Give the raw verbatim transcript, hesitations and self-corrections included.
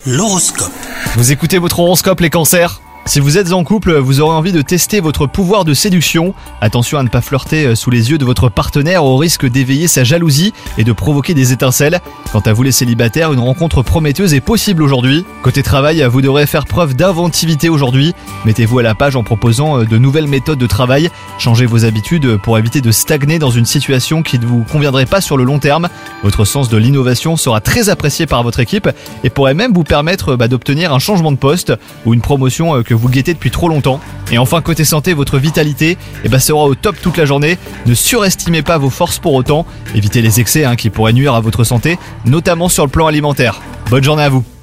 L'horoscope. Vous écoutez votre horoscope les cancers ? Si vous êtes en couple, vous aurez envie de tester votre pouvoir de séduction. Attention à ne pas flirter sous les yeux de votre partenaire au risque d'éveiller sa jalousie et de provoquer des étincelles. Quant à vous les célibataires, une rencontre prometteuse est possible aujourd'hui. Côté travail, vous devrez faire preuve d'inventivité aujourd'hui. Mettez-vous à la page en proposant de nouvelles méthodes de travail. Changez vos habitudes pour éviter de stagner dans une situation qui ne vous conviendrait pas sur le long terme. Votre sens de l'innovation sera très apprécié par votre équipe et pourrait même vous permettre bah, d'obtenir un changement de poste ou une promotion que vous guettez depuis trop longtemps. Et enfin côté santé, votre vitalité eh ben, sera au top toute la journée. Ne surestimez pas vos forces pour autant. Évitez les excès hein, qui pourraient nuire à votre santé, notamment sur le plan alimentaire. Bonne journée à vous.